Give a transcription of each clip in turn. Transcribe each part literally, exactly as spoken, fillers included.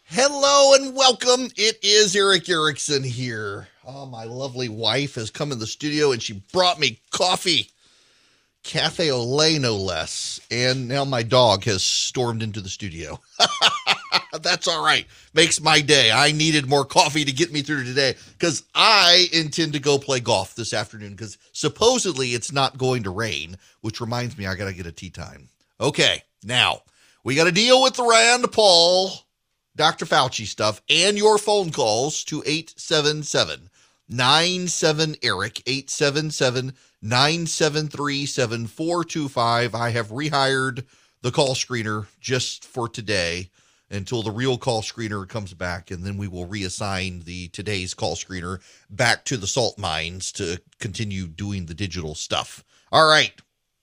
Hello and welcome. It is Erick Erickson here. Oh, my lovely wife has come in the studio and she brought me coffee. Cafe au lait, no less. And now my dog has stormed into the studio. That's all right. Makes my day. I needed more coffee to get me through today because I intend to go play golf this afternoon because supposedly it's not going to rain, which reminds me I got to get a tea time. Okay, now we got to deal with the Rand Paul, Doctor Fauci stuff and your phone calls to eight seven seven, nine seven, Eric, eight seven seven, nine seven three, seven four two five. I have rehired the call screener just for today until the real call screener comes back, and then we will reassign the today's call screener back to the salt mines to continue doing the digital stuff. All right.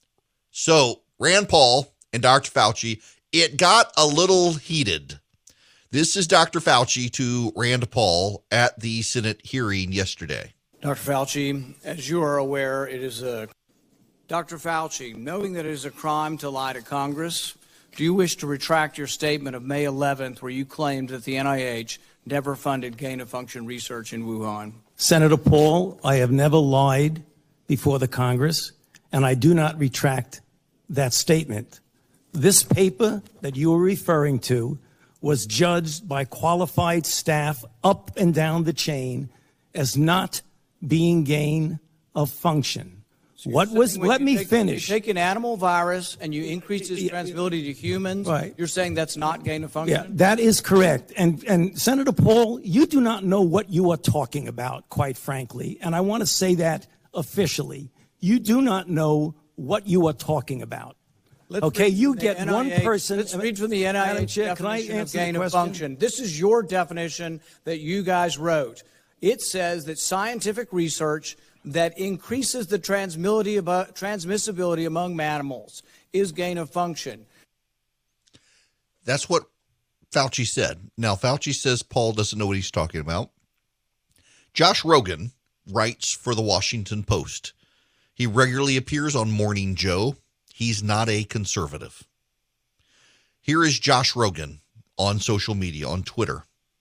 So Rand Paul and Doctor Fauci, it got a little heated. This is Doctor Fauci to Rand Paul at the Senate hearing yesterday. Doctor Fauci, as you are aware, it is a Doctor Fauci, knowing that it is a crime to lie to Congress, do you wish to retract your statement of May eleventh where you claimed that the N I H never funded gain-of-function research in Wuhan? Senator Paul, I have never lied before the Congress, and I do not retract that statement. This paper that you are referring to was judged by qualified staff up and down the chain as not being gain of function. So what was, let me take, finish. You take an animal virus and you increase its transmissibility to humans, right. You're saying that's not gain of function? Yeah, that is correct. And, and Senator Paul, you do not know what you are talking about, quite frankly. And I want to say that officially. You do not know what you are talking about. Let's okay, you get N I H, one person. Let's read from the N I H Chair, can I definition of answer gain the of question? function. This is your definition that you guys wrote. It says that scientific research that increases the transmissibility among mammals is gain of function. That's what Fauci said. Now, Fauci says Paul doesn't know what he's talking about. Josh Rogin writes for the Washington Post. He regularly appears on Morning Joe. He's not a conservative. Here is Josh Rogin on social media, on Twitter.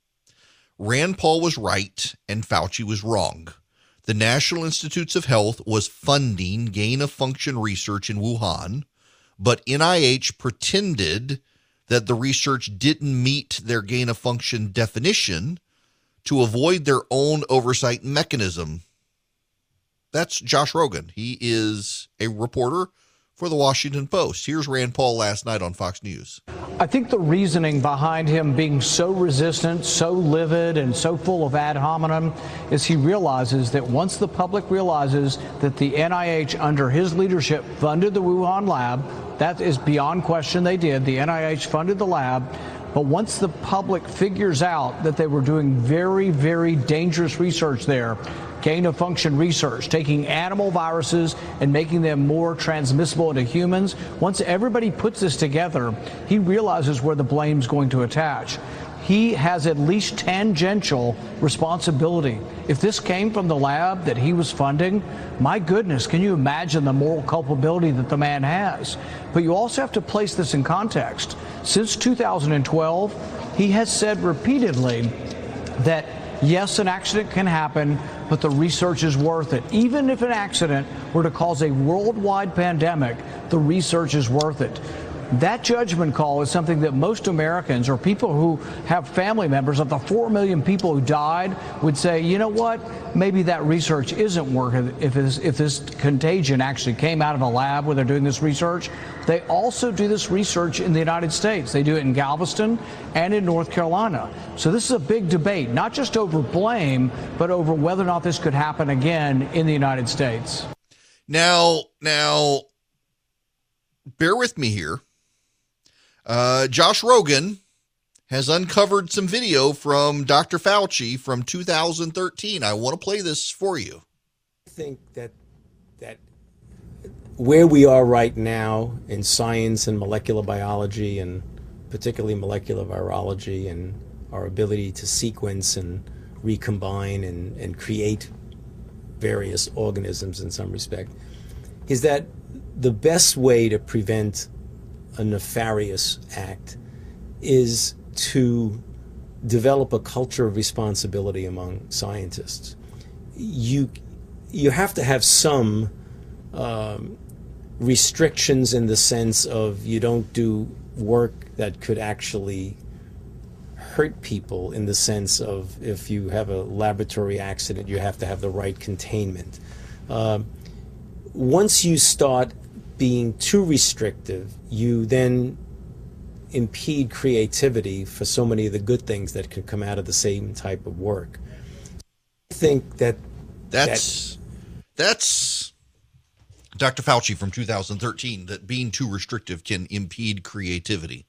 Rand Paul was right and Fauci was wrong. The National Institutes of Health was funding gain-of-function research in Wuhan, but N I H pretended that the research didn't meet their gain-of-function definition to avoid their own oversight mechanism. That's Josh Rogin. He is a reporter for the Washington Post. Here's Rand Paul last night on Fox News. I think the reasoning behind him being so resistant, so livid, and so full of ad hominem is he realizes that once the public realizes that the N I H under his leadership funded the Wuhan lab, that is beyond question they did, the N I H funded the lab, but once the public figures out that they were doing very, very dangerous research there, gain-of-function research, taking animal viruses and making them more transmissible to humans. Once everybody puts this together, he realizes where the blame's going to attach. He has at least tangential responsibility. If this came from the lab that he was funding, my goodness, can you imagine the moral culpability that the man has? But you also have to place this in context. Since two thousand twelve, he has said repeatedly that yes, an accident can happen, but the research is worth it. Even if an accident were to cause a worldwide pandemic, the research is worth it. That judgment call is something that most Americans or people who have family members of the four million people who died would say, you know what, maybe that research isn't worth it if this, if this contagion actually came out of a lab where they're doing this research. They also do this research in the United States. They do it in Galveston and in North Carolina. So this is a big debate, not just over blame, but over whether or not this could happen again in the United States. Now, now, bear with me here. Uh, Josh Rogin has uncovered some video from Doctor Fauci from two thousand thirteen. I want to play this for you. I think that that where we are right now in science and molecular biology, and particularly molecular virology, and our ability to sequence and recombine and, and create various organisms in some respect, is that the best way to prevent a nefarious act is to develop a culture of responsibility among scientists. You you have to have some um, restrictions in the sense of you don't do work that could actually hurt people, in the sense of if you have a laboratory accident, you have to have the right containment. Uh, once you start being too restrictive, you then impede creativity for so many of the good things that could come out of the same type of work. I think that that's that, that's Doctor Fauci from two thousand thirteen, that being too restrictive can impede creativity.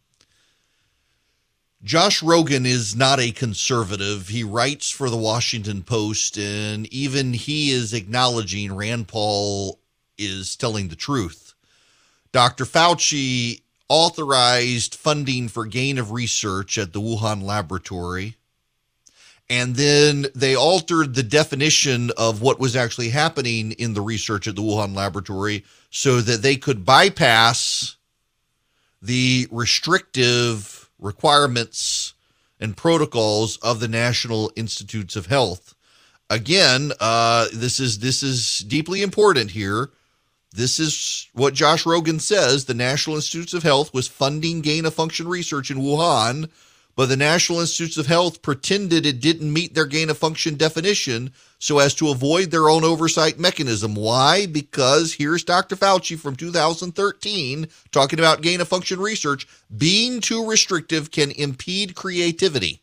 Josh Rogin is not a conservative. He writes for the Washington Post, and even he is acknowledging Rand Paul is telling the truth. Doctor Fauci authorized funding for gain of research at the Wuhan laboratory, and then they altered the definition of what was actually happening in the research at the Wuhan laboratory so that they could bypass the restrictive requirements and protocols of the National Institutes of Health. Again, uh, this is this is deeply important here. This is what Josh Rogin says. The National Institutes of Health was funding gain-of-function research in Wuhan, but the National Institutes of Health pretended it didn't meet their gain-of-function definition so as to avoid their own oversight mechanism. Why? Because here's Doctor Fauci from two thousand thirteen talking about gain-of-function research. Being too restrictive can impede creativity.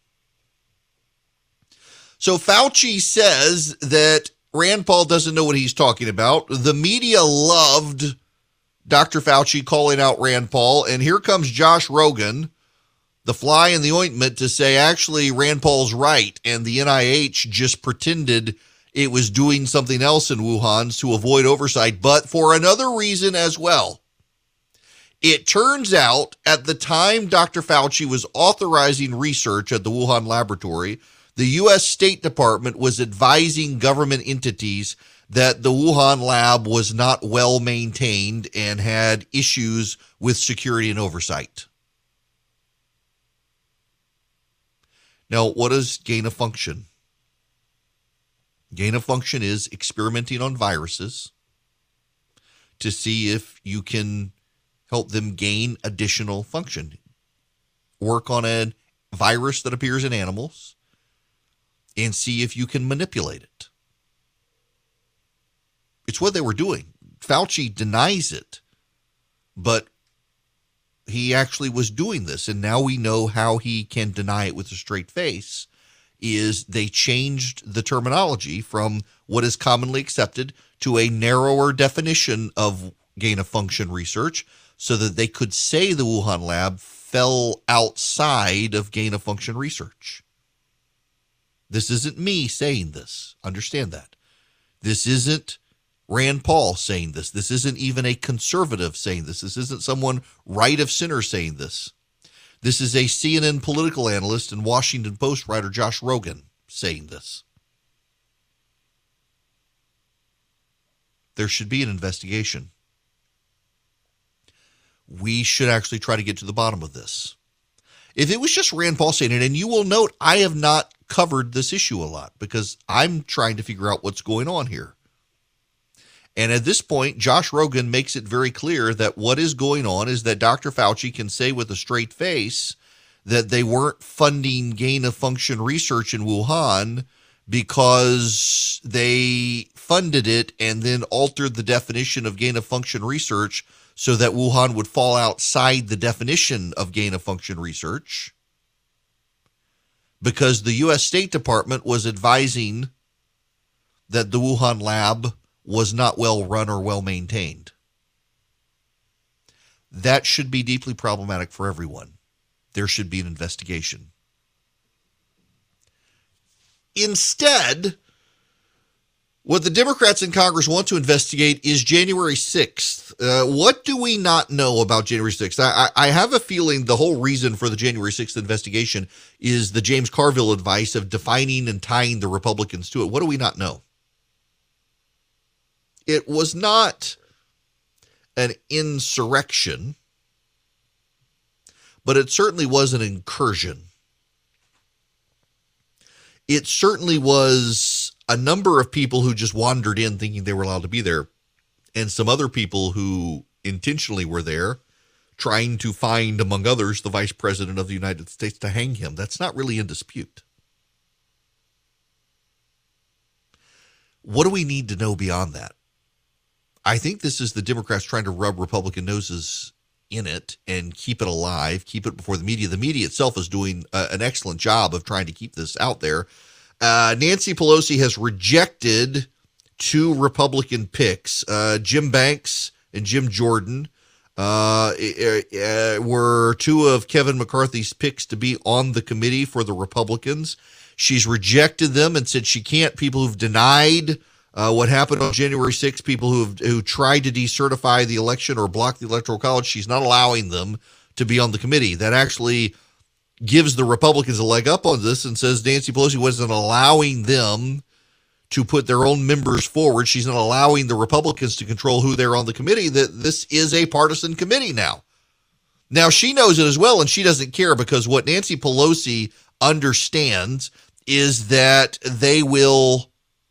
So Fauci says that Rand Paul doesn't know what he's talking about. The media loved Doctor Fauci calling out Rand Paul, and here comes Josh Rogin, the fly in the ointment, to say, actually, Rand Paul's right, and the N I H just pretended it was doing something else in Wuhan to avoid oversight, but for another reason as well. It turns out, at the time Doctor Fauci was authorizing research at the Wuhan laboratory, the U S State Department was advising government entities that the Wuhan lab was not well maintained and had issues with security and oversight. Now, what is gain of function? Gain of function is experimenting on viruses to see if you can help them gain additional function. Work on a virus that appears in animals and see if you can manipulate it. It's what they were doing. Fauci denies it, but he actually was doing this, and now we know how he can deny it with a straight face. Is they changed the terminology from what is commonly accepted to a narrower definition of gain-of-function research so that they could say the Wuhan lab fell outside of gain-of-function research. This isn't me saying this. Understand that. This isn't Rand Paul saying this. This isn't even a conservative saying this. This isn't someone right of center saying this. This is a C N N political analyst and Washington Post writer Josh Rogin saying this. There should be an investigation. We should actually try to get to the bottom of this. If it was just Rand Paul saying it, and you will note I have not covered this issue a lot because I'm trying to figure out what's going on here. And at this point, Josh Rogin makes it very clear that what is going on is that Doctor Fauci can say with a straight face that they weren't funding gain-of-function research in Wuhan because they funded it and then altered the definition of gain-of-function research so that Wuhan would fall outside the definition of gain-of-function research because the U S State Department was advising that the Wuhan lab was not well run or well maintained. That should be deeply problematic for everyone. There should be an investigation. Instead, what the Democrats in Congress want to investigate is January sixth. Uh, what do we not know about January sixth? I, I have a feeling the whole reason for the January sixth investigation is the James Carville advice of defining and tying the Republicans to it. What do we not know? It was not an insurrection, but it certainly was an incursion. it certainly was a number of people who just wandered in thinking they were allowed to be there, and some other people who intentionally were there trying to find, among others, the Vice President of the United States to hang him. That's not really in dispute. What do we need to know beyond that? I think this is the Democrats trying to rub Republican noses in it and keep it alive, keep it before the media. The media itself is doing uh, an excellent job of trying to keep this out there. Uh, Nancy Pelosi has rejected two Republican picks, uh, Jim Banks and Jim Jordan. Uh, uh, were two of Kevin McCarthy's picks to be on the committee for the Republicans. She's rejected them and said she can't. People who've denied uh, what happened on January sixth, people who have, who tried to decertify the election or block the Electoral College, she's not allowing them to be on the committee. That actually gives the Republicans a leg up on this and says Nancy Pelosi wasn't allowing them to put their own members forward. She's not allowing the Republicans to control who they're on the committee, that this is a partisan committee now. Now, she knows it as well, and she doesn't care, because what Nancy Pelosi understands is that they will,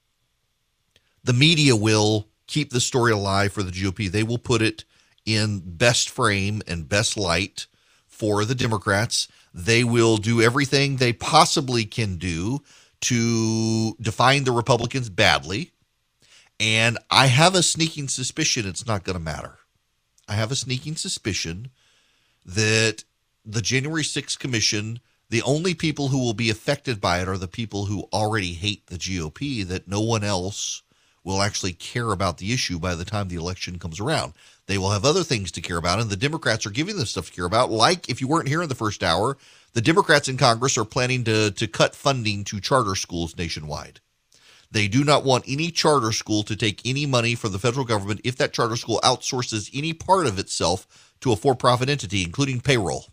the media will keep the story alive for the G O P. They will put it in best frame and best light for the Democrats. They will do everything they possibly can do to define the Republicans badly. And I have a sneaking suspicion it's not going to matter. I have a sneaking suspicion that the January sixth commission, the only people who will be affected by it are the people who already hate the G O P, that no one else will actually care about the issue by the time the election comes around. They will have other things to care about, and the Democrats are giving them stuff to care about. Like, if you weren't here in the first hour, the Democrats in Congress are planning to, to cut funding to charter schools nationwide. They do not want any charter school to take any money from the federal government if that charter school outsources any part of itself to a for-profit entity, including payroll.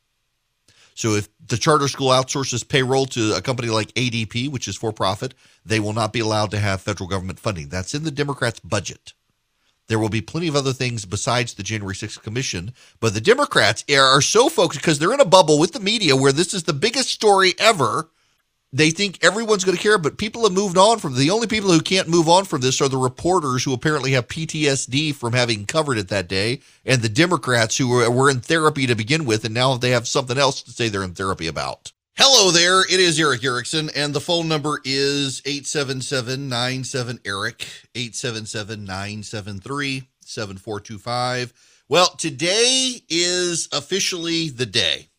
So if the charter school outsources payroll to a company like A D P, which is for-profit, they will not be allowed to have federal government funding. That's in the Democrats' budget. There will be plenty of other things besides the January sixth commission, but the Democrats are so focused because they're in a bubble with the media where this is the biggest story ever. They think everyone's going to care, but people have moved on from it. The only people who can't move on from this are the reporters who apparently have P T S D from having covered it that day, and the Democrats who were, were in therapy to begin with, and now they have something else to say they're in therapy about. Hello there, it is Erick Erickson, and the phone number is eight seven seven, nine seven, Eric, eight seven seven, nine seven three, seven four two five. Well, today is officially the day.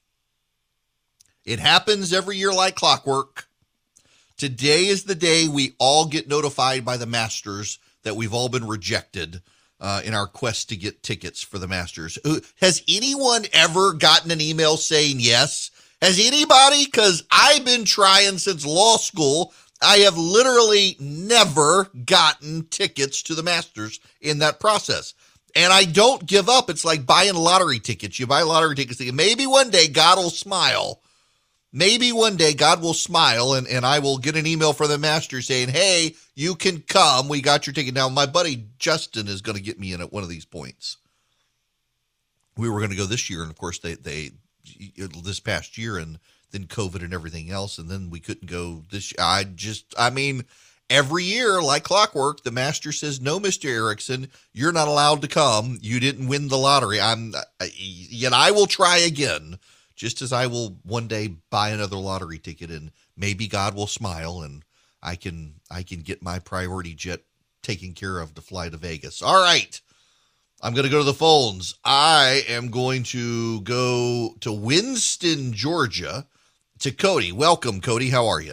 It happens every year like clockwork. Today is the day we all get notified by the Masters that we've all been rejected uh, in our quest to get tickets for the Masters. Has anyone ever gotten an email saying yes? Has anybody? Because I've been trying since law school. I have literally never gotten tickets to the Masters in that process. And I don't give up. It's like buying lottery tickets. You buy lottery tickets thinking maybe one day God will smile. Maybe one day God will smile and, and I will get an email from the Masters saying, hey, you can come. We got your ticket. Now, my buddy Justin is going to get me in at one of these points. We were going to go this year, and of course, they they this past year, and then COVID and everything else, and then we couldn't go this year. I just, I mean, every year, like clockwork, the Master says, no, Mister Erickson, you're not allowed to come. You didn't win the lottery. I'm, yet I will try again, just as I will one day buy another lottery ticket, and maybe God will smile, and I can, I can get my priority jet taken care of to fly to Vegas. All right. I'm going to go to the phones. I am going to go to Winston, Georgia, to Cody. Welcome, Cody. How are you?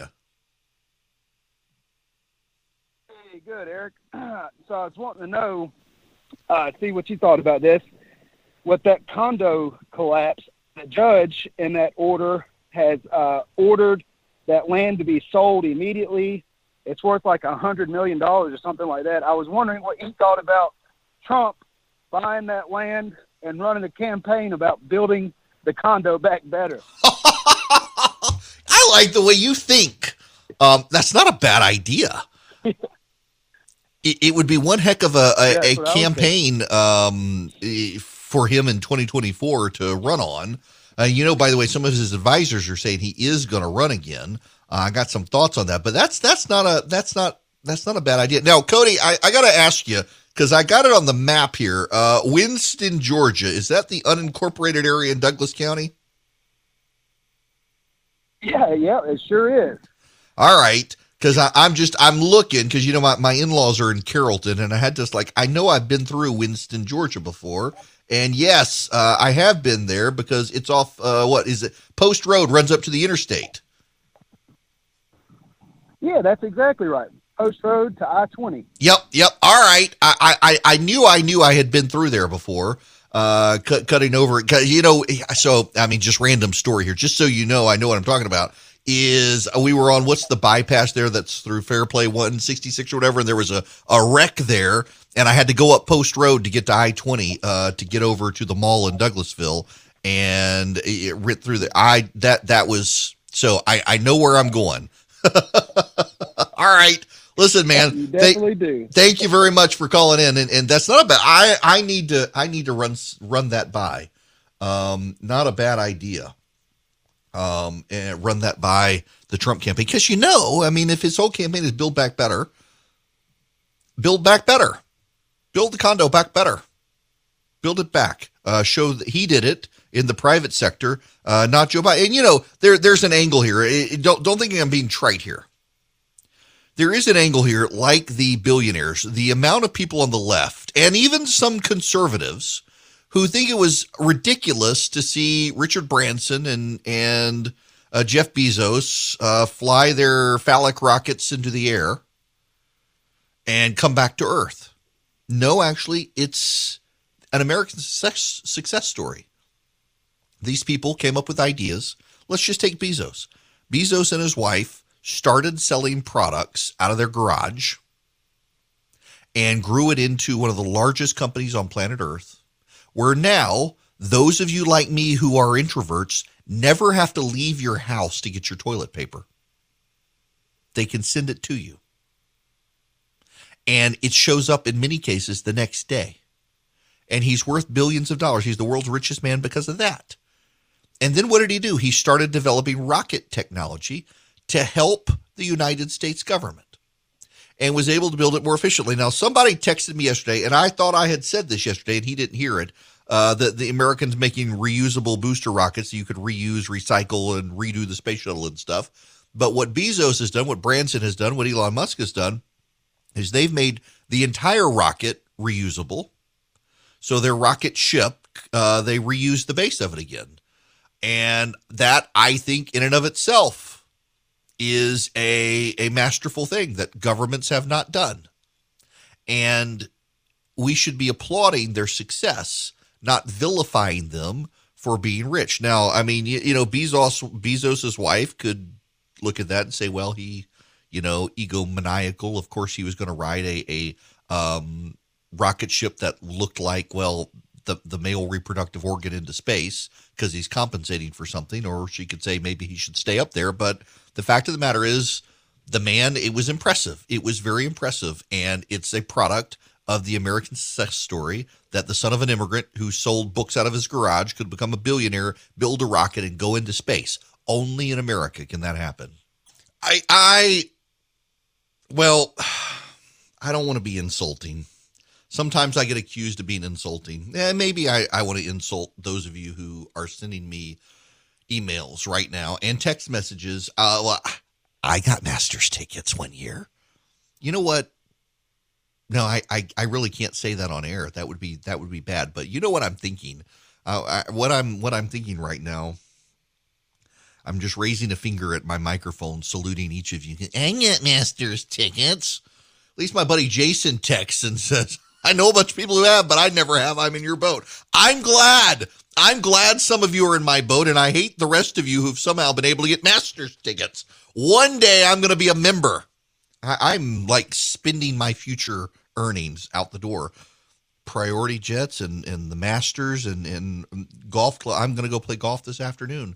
Hey, good, Eric. So I was wanting to know, uh, see what you thought about this. With that condo collapse, the judge in that order has uh, ordered that land to be sold immediately. It's worth like one hundred million dollars or something like that. I was wondering what you thought about Trump buying that land and running a campaign about building the condo back better. I like the way you think. Um, that's not a bad idea. it, it would be one heck of a, a, a campaign um, for him in twenty twenty-four to run on. Uh, you know, by the way, some of his advisors are saying he is going to run again. Uh, I got some thoughts on that, but that's that's not a that's not that's not a bad idea. Now, Cody, I, I got to ask you because I got it on the map here. Uh, Winston, Georgia, is that the unincorporated area in Douglas County? Yeah, yeah, it sure is. All right. Because I'm just, I'm looking, because, you know, my, my in-laws are in Carrollton, and I had just like, I know I've been through Winston, Georgia before. And yes, uh, I have been there because it's off, uh, what is it? Post Road runs up to the interstate. Yeah, that's exactly right. Post Road to I twenty. Yep, yep. All right. I, I, I knew I knew I had been through there before, uh, cut, cutting over it. You know, so, I mean, just random story here, just so you know, I know what I'm talking about. Is we were on what's the bypass there that's through Fairplay one sixty-six or whatever, and there was a, a wreck there, and I had to go up Post Road to get to I twenty uh, to get over to the mall in Douglasville, and it went through the I that that was so I, I know where I'm going. All right, listen, man. You definitely thank, do. Thank you very much for calling in, and, and that's not a bad. I I need to I need to run run that by. Um, not a bad idea. Um, and run that by the Trump campaign. Because, you know, I mean, if his whole campaign is build back better, build back better, build the condo back better, build it back, uh, show that he did it in the private sector, uh, not Joe Biden. And, you know, there, there's an angle here. It, don't, don't think I'm being trite here. There is an angle here, like the billionaires, the amount of people on the left and even some conservatives who think it was ridiculous to see Richard Branson and and uh, Jeff Bezos uh, fly their phallic rockets into the air and come back to Earth. No, actually, it's an American success, success story. These people came up with ideas. Let's just take Bezos. Bezos and his wife started selling products out of their garage and grew it into one of the largest companies on planet Earth. Where now, those of you like me who are introverts never have to leave your house to get your toilet paper. They can send it to you. And it shows up in many cases the next day. And he's worth billions of dollars. He's the world's richest man because of that. And then what did he do? He started developing rocket technology to help the United States government and was able to build it more efficiently. Now, somebody texted me yesterday, and I thought I had said this yesterday, and he didn't hear it, uh, that the Americans making reusable booster rockets so you could reuse, recycle, and redo the space shuttle and stuff. But what Bezos has done, what Branson has done, what Elon Musk has done, is they've made the entire rocket reusable. So their rocket ship, uh, they reuse the base of it again. And that, I think, in and of itself, is a, a masterful thing that governments have not done. And we should be applauding their success, not vilifying them for being rich. Now, I mean, you, you know, Bezos, Bezos's wife could look at that and say, well, he, you know, egomaniacal. Of course, he was going to ride a, a um, rocket ship that looked like, well, the, the male reproductive organ into space because he's compensating for something. Or she could say maybe he should stay up there. But the fact of the matter is, the man, it was impressive. It was very impressive. And it's a product of the American success story that the son of an immigrant who sold books out of his garage could become a billionaire, build a rocket, and go into space. Only in America can that happen. I, I, well, I don't want to be insulting. Sometimes I get accused of being insulting. Eh, maybe I, I want to insult those of you who are sending me emails right now and text messages. Uh, well, I got Masters tickets one year. You know what? No, I, I, I really can't say that on air. That would be that would be bad. But you know what I'm thinking? Uh, I, what I'm what I'm thinking right now. I'm just raising a finger at my microphone, saluting each of you. I got Masters tickets. At least my buddy Jason texts and says, I know a bunch of people who have, but I never have. I'm in your boat. I'm glad. I'm glad some of you are in my boat, and I hate the rest of you who've somehow been able to get Masters tickets. One day I'm going to be a member. I, I'm like spending my future earnings out the door. Priority jets and, and the Masters and, and golf club. I'm going to go play golf this afternoon.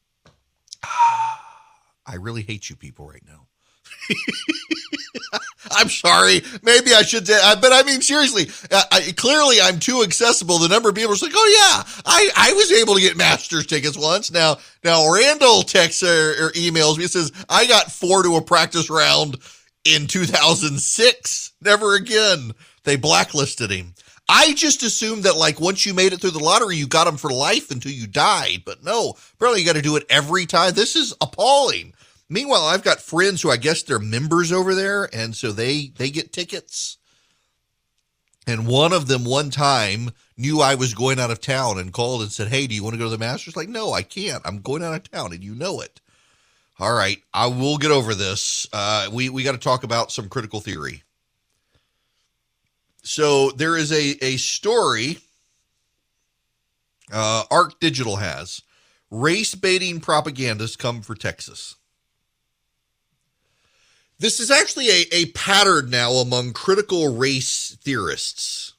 I really hate you people right now. I'm sorry. Maybe I should, uh, but I mean, seriously, uh, I, clearly I'm too accessible. The number of people is like, oh yeah, I, I was able to get Masters tickets once. Now, now Randall texts or, or emails me and says, I got four to a practice round in two thousand six. Never again. They blacklisted him. I just assumed that, like, once you made it through the lottery, you got them for life until you died. But no, apparently you got to do it every time. This is appalling. Meanwhile, I've got friends who I guess they're members over there, and so they, they get tickets. And one of them one time knew I was going out of town and called and said, hey, do you want to go to the Masters? Like, no, I can't. I'm going out of town, and you know it. All right, I will get over this. Uh, we we got to talk about some critical theory. So there is a, a story uh, Arc Digital has. Race-baiting propagandists come for Texas. This is actually a, a pattern now among critical race theorists.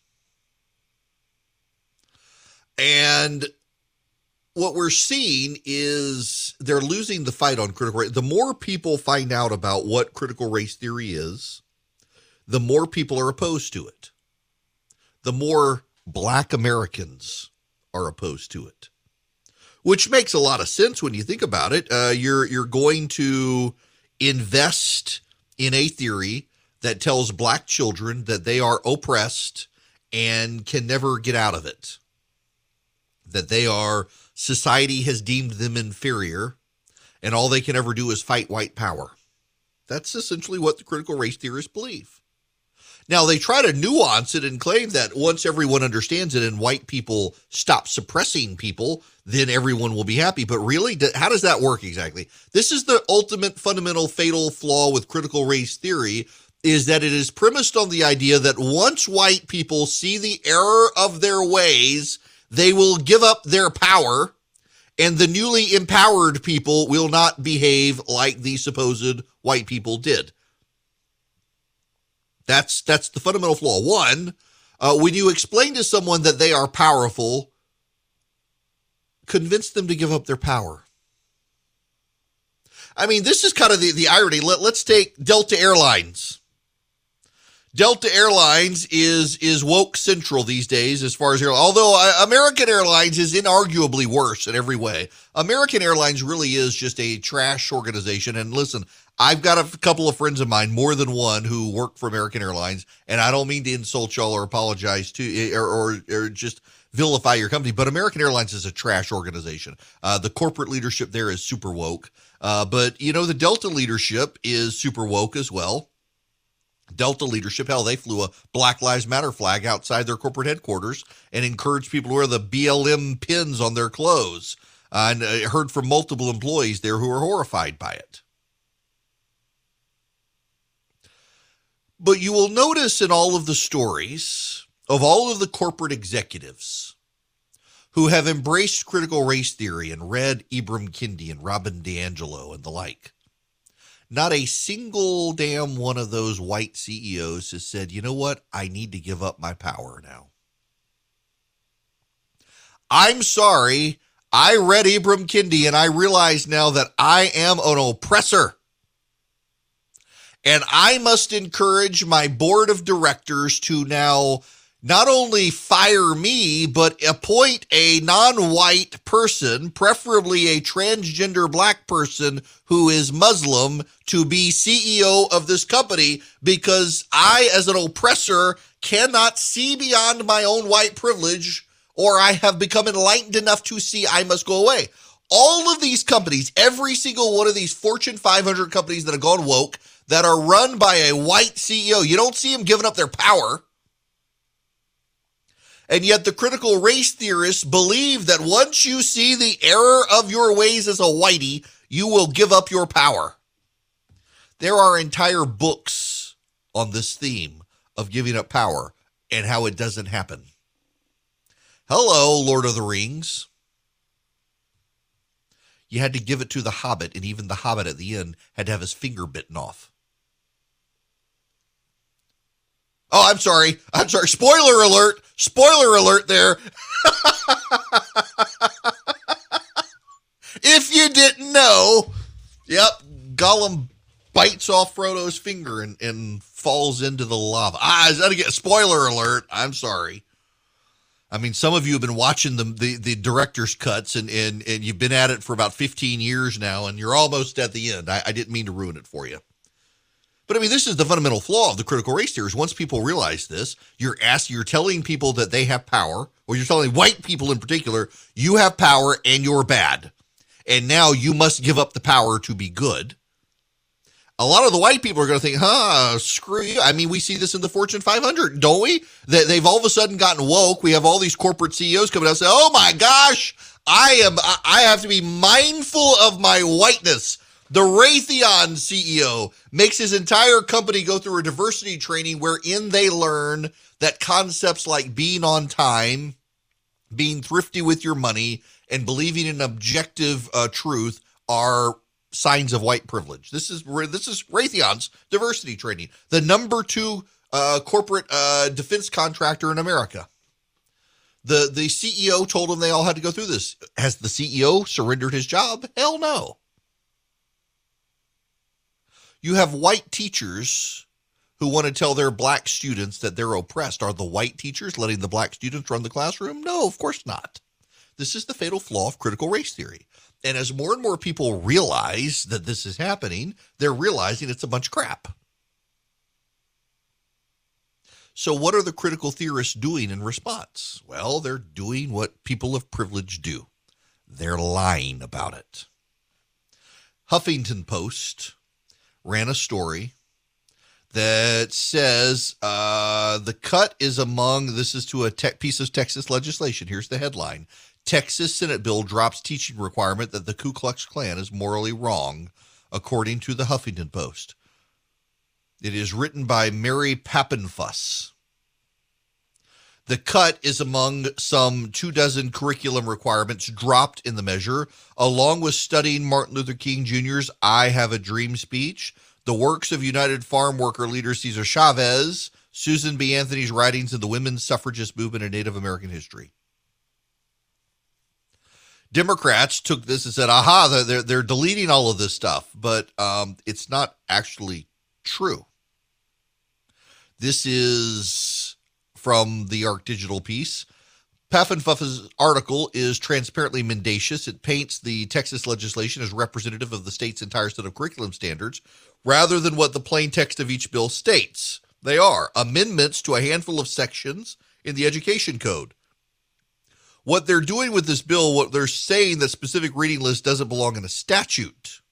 And what we're seeing is they're losing the fight on critical race. The more people find out about what critical race theory is, the more people are opposed to it. The more Black Americans are opposed to it, which makes a lot of sense when you think about it. Uh, you're you're going to invest in a theory that tells Black children that they are oppressed and can never get out of it, that they are, society has deemed them inferior, and all they can ever do is fight white power. That's essentially what the critical race theorists believe. Now, they try to nuance it and claim that once everyone understands it and white people stop suppressing people, then everyone will be happy. But really, how does that work exactly? This is the ultimate fundamental fatal flaw with critical race theory, is that it is premised on the idea that once white people see the error of their ways, they will give up their power, and the newly empowered people will not behave like the supposed white people did. That's that's the fundamental flaw. One, uh, when you explain to someone that they are powerful, convince them to give up their power. I mean, this is kind of the, the irony. Let, let's take Delta Airlines. Delta Airlines is is woke central these days as far as airlines. Although uh, American Airlines is inarguably worse in every way. American Airlines really is just a trash organization. And listen, I've got a couple of friends of mine, more than one, who work for American Airlines, and I don't mean to insult y'all or apologize to or, or, or just vilify your company, but American Airlines is a trash organization. Uh, the corporate leadership there is super woke, uh, but you know the Delta leadership is super woke as well. Delta leadership, hell, they flew a Black Lives Matter flag outside their corporate headquarters and encouraged people to wear the B L M pins on their clothes. Uh, and I heard from multiple employees there who are horrified by it. But you will notice in all of the stories of all of the corporate executives who have embraced critical race theory and read Ibram Kendi and Robin DiAngelo and the like, not a single damn one of those white C E Os has said, you know what, I need to give up my power now. I'm sorry, I read Ibram Kendi and I realize now that I am an oppressor. And I must encourage my board of directors to now not only fire me, but appoint a non-white person, preferably a transgender black person who is Muslim, to be C E O of this company, because I, as an oppressor, cannot see beyond my own white privilege, or I have become enlightened enough to see I must go away. All of these companies, every single one of these Fortune five hundred companies that have gone woke, that are run by a white C E O, you don't see them giving up their power. And yet the critical race theorists believe that once you see the error of your ways as a whitey, you will give up your power. There are entire books on this theme of giving up power and how it doesn't happen. Hello, Lord of the Rings. You had to give it to the Hobbit, and even the Hobbit at the end had to have his finger bitten off. Oh, I'm sorry. I'm sorry. Spoiler alert. Spoiler alert there. If you didn't know, yep, Gollum bites off Frodo's finger and, and falls into the lava. Ah, is that a spoiler alert? I'm sorry. I mean, some of you have been watching the the, the director's cuts, and, and, and you've been at it for about fifteen years now, and you're almost at the end. I, I didn't mean to ruin it for you. But I mean, this is the fundamental flaw of the critical race theory. Once people realize this, you're asking, you're telling people that they have power, or you're telling white people in particular, you have power and you're bad. And now you must give up the power to be good. A lot of the white people are going to think, huh, screw you. I mean, we see this in the Fortune five hundred, don't we? That they've all of a sudden gotten woke. We have all these corporate C E Os coming out and say, oh my gosh, I am, I have to be mindful of my whiteness. The Raytheon C E O makes his entire company go through a diversity training wherein they learn that concepts like being on time, being thrifty with your money, and believing in objective uh, truth are signs of white privilege. This is this is Raytheon's diversity training, the number two uh, corporate uh, defense contractor in America. The the C E O told them they all had to go through this. Has the C E O surrendered his job? Hell no. You have white teachers who want to tell their black students that they're oppressed. Are the white teachers letting the black students run the classroom? No, of course not. This is the fatal flaw of critical race theory. And as more and more people realize that this is happening, they're realizing it's a bunch of crap. So what are the critical theorists doing in response? Well, they're doing what people of privilege do. They're lying about it. Huffington Post ran a story that says uh, the cut is among, this is to a te- piece of Texas legislation. Here's the headline. Texas Senate bill drops teaching requirement that the Ku Klux Klan is morally wrong, according to the Huffington Post. It is written by Mary Pappenfuss. The cut is among some two dozen curriculum requirements dropped in the measure, along with studying Martin Luther King Junior's I Have a Dream speech, the works of United Farm Worker leader Cesar Chavez, Susan B. Anthony's writings in the women's suffragist movement and Native American history. Democrats took this and said, aha, they're, they're deleting all of this stuff, but um, it's not actually true. This is from the Arc Digital piece. Paffenfuff's article is transparently mendacious. It paints the Texas legislation as representative of the state's entire set of curriculum standards, rather than what the plain text of each bill states. They are amendments to a handful of sections in the education code. What they're doing with this bill, what they're saying that specific reading list doesn't belong in a statute.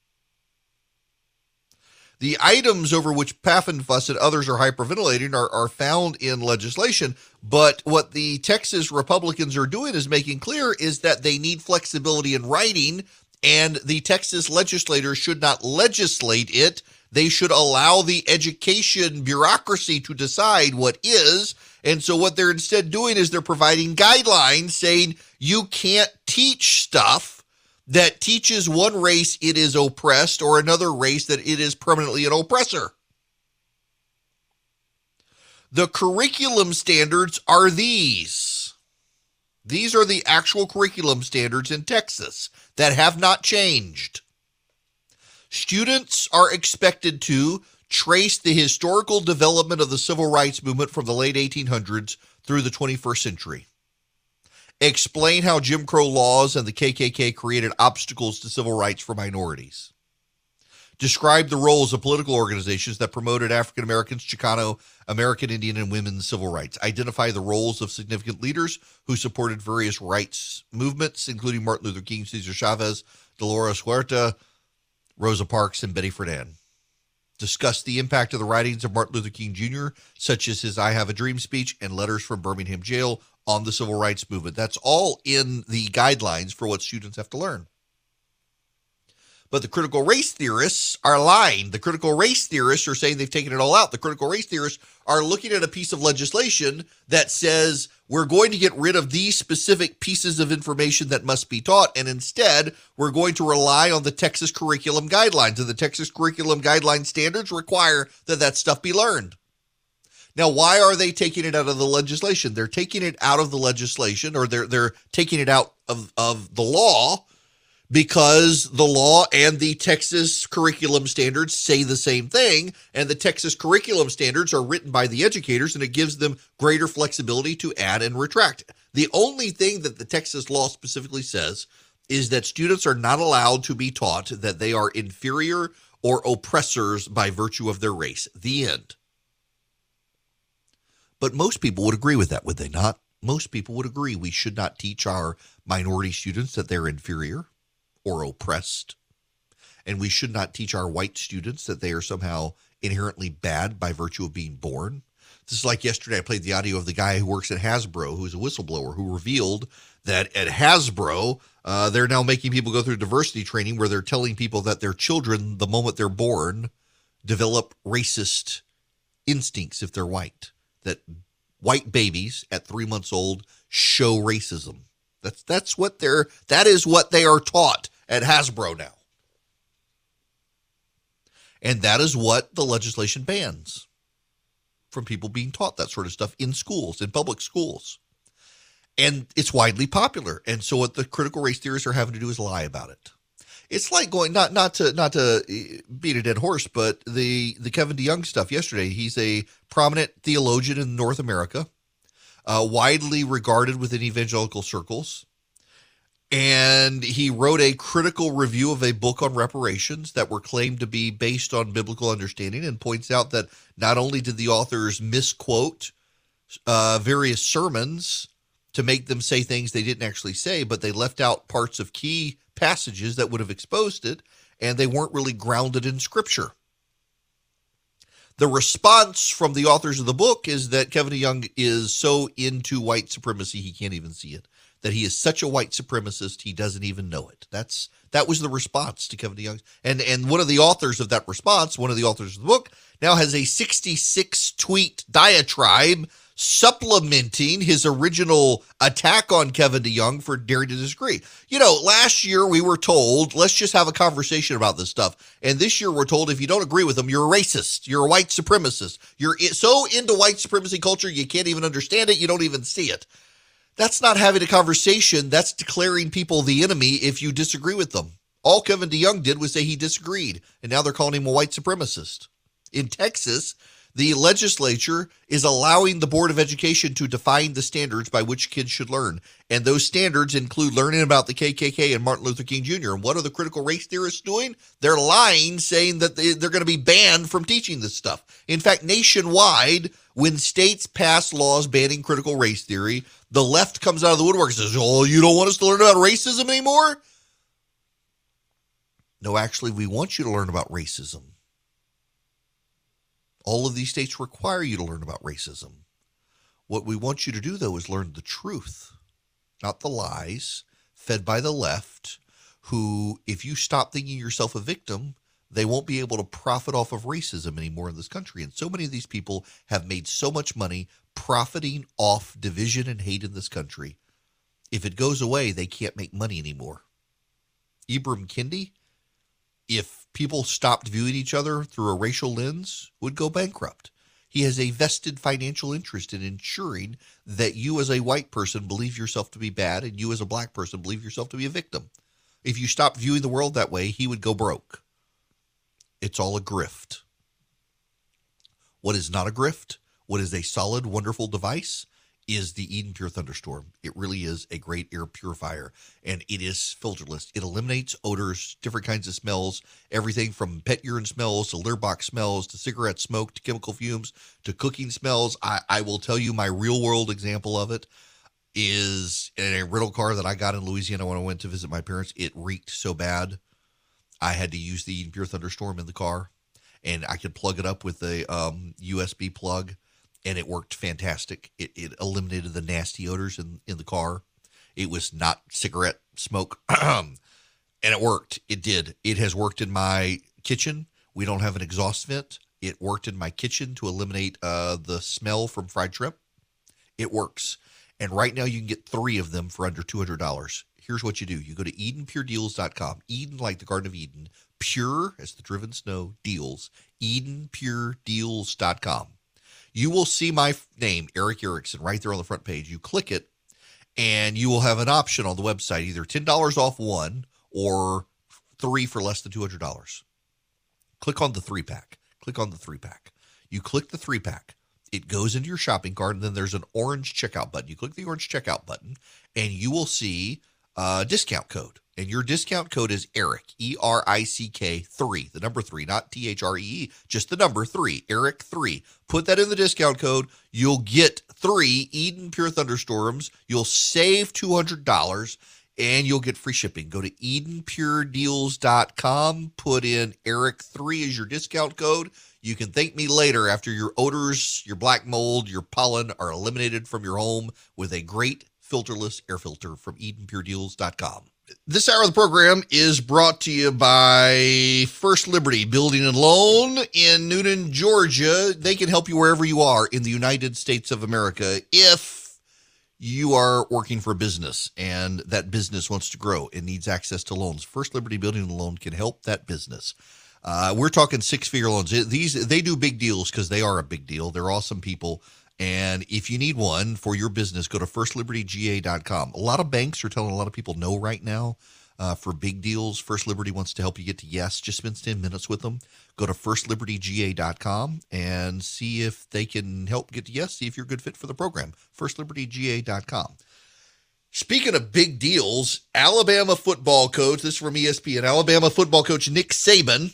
The items over which Paffenfuss and others are hyperventilating are, are found in legislation, but what the Texas Republicans are doing is making clear is that they need flexibility in writing, and the Texas legislators should not legislate it. They should allow the education bureaucracy to decide what is. And so what they're instead doing is they're providing guidelines saying you can't teach stuff that teaches one race it is oppressed or another race that it is permanently an oppressor. The curriculum standards are these. These are the actual curriculum standards in Texas that have not changed. Students are expected to trace the historical development of the civil rights movement from the late eighteen hundreds through the twenty-first century. Explain how Jim Crow laws and the K K K created obstacles to civil rights for minorities. Describe the roles of political organizations that promoted African Americans, Chicano, American Indian, and women's civil rights. Identify the roles of significant leaders who supported various rights movements, including Martin Luther King, Cesar Chavez, Dolores Huerta, Rosa Parks, and Betty Friedan. Discuss the impact of the writings of Martin Luther King Junior, such as his I Have a Dream speech and letters from Birmingham jail on the civil rights movement. That's all in the guidelines for what students have to learn. But the critical race theorists are lying. The critical race theorists are saying they've taken it all out. The critical race theorists are looking at a piece of legislation that says we're going to get rid of these specific pieces of information that must be taught, and instead we're going to rely on the Texas curriculum guidelines. And the Texas curriculum guideline standards require that that stuff be learned. Now, why are they taking it out of the legislation? They're taking it out of the legislation, or they're they're taking it out of, of the law because the law and the Texas curriculum standards say the same thing, and the Texas curriculum standards are written by the educators, and it gives them greater flexibility to add and retract. The only thing that the Texas law specifically says is that students are not allowed to be taught that they are inferior or oppressors by virtue of their race. The end. But most people would agree with that, would they not? Most people would agree we should not teach our minority students that they're inferior or oppressed. And we should not teach our white students that they are somehow inherently bad by virtue of being born. This is like yesterday, I played the audio of the guy who works at Hasbro, who's a whistleblower, who revealed that at Hasbro, uh, they're now making people go through diversity training where they're telling people that their children, the moment they're born, develop racist instincts if they're white. That white babies at three months old show racism. That's that's what they're that is what they are taught at Hasbro now. And that is what the legislation bans from people being taught that sort of stuff in schools, in public schools. And it's widely popular. And so what the critical race theorists are having to do is lie about it. It's like going, not not to not to beat a dead horse, but the, the Kevin DeYoung stuff yesterday. He's a prominent theologian in North America, uh, widely regarded within evangelical circles. And he wrote a critical review of a book on reparations that were claimed to be based on biblical understanding, and points out that not only did the authors misquote uh, various sermons to make them say things they didn't actually say, but they left out parts of key passages that would have exposed it, and they weren't really grounded in Scripture. The response from the authors of the book is that Kevin DeYoung is so into white supremacy he can't even see it. That he is such a white supremacist he doesn't even know it. That's that was the response to Kevin DeYoung. And and one of the authors of that response, one of the authors of the book, now has a sixty-six tweet diatribe supplementing his original attack on Kevin DeYoung for daring to disagree. You know, last year we were told, let's just have a conversation about this stuff. And this year we're told if you don't agree with them, you're a racist. You're a white supremacist. You're so into white supremacy culture, you can't even understand it. You don't even see it. That's not having a conversation. That's declaring people the enemy if you disagree with them. All Kevin DeYoung did was say he disagreed, and now they're calling him a white supremacist. In Texas, the legislature is allowing the Board of Education to define the standards by which kids should learn. And those standards include learning about the K K K and Martin Luther King Junior And what are the critical race theorists doing? They're lying, saying that they, they're going to be banned from teaching this stuff. In fact, nationwide, when states pass laws banning critical race theory, the left comes out of the woodwork and says, oh, you don't want us to learn about racism anymore? No, actually, we want you to learn about racism. All of these states require you to learn about racism. What we want you to do, though, is learn the truth, not the lies fed by the left, who, if you stop thinking yourself a victim, they won't be able to profit off of racism anymore in this country. And so many of these people have made so much money profiting off division and hate in this country. If it goes away, they can't make money anymore. Ibram Kendi, if people stopped viewing each other through a racial lens, would go bankrupt. He has a vested financial interest in ensuring that you as a white person believe yourself to be bad and you as a black person believe yourself to be a victim. If you stopped viewing the world that way, he would go broke. It's all a grift. What is not a grift, what is a solid, wonderful device, is the Eden Pure Thunderstorm. It really is a great air purifier, and it is filterless. It eliminates odors, different kinds of smells, everything from pet urine smells to litter box smells to cigarette smoke to chemical fumes to cooking smells. I, I will tell you my real-world example of it is in a rental car that I got in Louisiana when I went to visit my parents. It reeked so bad, I had to use the Eden Pure Thunderstorm in the car, and I could plug it up with a um, U S B plug, and it worked fantastic. It, it eliminated the nasty odors in, in the car. It was not cigarette smoke, and it worked. It did. It has worked in my kitchen. We don't have an exhaust vent. It worked in my kitchen to eliminate uh, the smell from fried shrimp. It works. And right now you can get three of them for under two hundred dollars. Here's what you do. You go to Eden Pure Deals dot com. Eden, like the Garden of Eden. Pure, as the driven snow, deals. Eden Pure Deals dot com. You will see my name, Erick Erickson, right there on the front page. You click it, and you will have an option on the website, either ten dollars off one or three for less than two hundred dollars. Click on the three pack. Click on the three pack. You click the three pack. It goes into your shopping cart, and then there's an orange checkout button. You click the orange checkout button, and you will see a discount code. And your discount code is ERICK, E R I C K three, the number three, not T H R E E, just the number three, ERICK three. Put that in the discount code. You'll get three Eden Pure Thunderstorms. You'll save two hundred dollars, and you'll get free shipping. Go to Eden Pure Deals dot com. Put in ERICK three as your discount code. You can thank me later after your odors, your black mold, your pollen are eliminated from your home with a great filterless air filter from Eden Pure Deals dot com. This hour of the program is brought to you by First Liberty Building and Loan in Newnan, Georgia. They can help you wherever you are in the United States of America if you are working for a business and that business wants to grow and needs access to loans. First Liberty Building and Loan can help that business. Uh, we're talking six-figure loans. These they do big deals because they are a big deal. They're awesome people. And if you need one for your business, go to First Liberty G A dot com. A lot of banks are telling a lot of people no right now uh, for big deals. First Liberty wants to help you get to yes. Just spend ten minutes with them. Go to First Liberty G A dot com and see if they can help get to yes. See if you're a good fit for the program. First Liberty G A dot com. Speaking of big deals, Alabama football coach, this is from E S P N, Alabama football coach Nick Saban.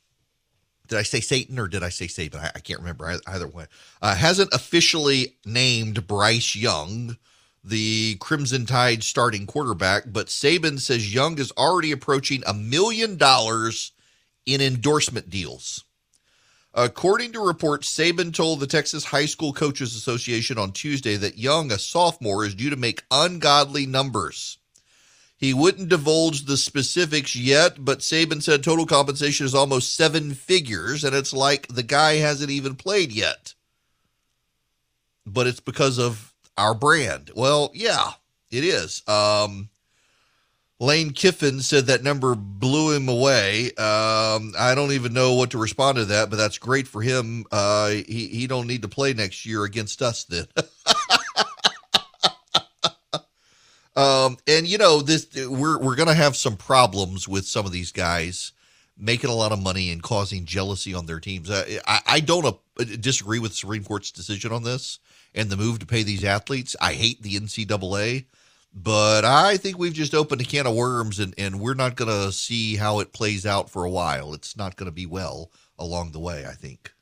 Did I say Satan or did I say Saban? I, I can't remember either way. Uh, hasn't officially named Bryce Young the Crimson Tide starting quarterback, but Saban says Young is already approaching a million dollars in endorsement deals. According to reports, Saban told the Texas High School Coaches Association on Tuesday that Young, a sophomore, is due to make ungodly numbers. He wouldn't divulge the specifics yet, but Saban said total compensation is almost seven figures, and it's like the guy hasn't even played yet. But it's because of our brand. Well, yeah, it is. Um, Lane Kiffin said that number blew him away. Um, I don't even know what to respond to that, but that's great for him. Uh, he, he don't need to play next year against us then. Um, and you know, this, we're, we're going to have some problems with some of these guys making a lot of money and causing jealousy on their teams. I, I, I don't uh, disagree with the Supreme Court's decision on this and the move to pay these athletes. I hate the N C double A, but I think we've just opened a can of worms and, and we're not going to see how it plays out for a while. It's not going to be well along the way, I think.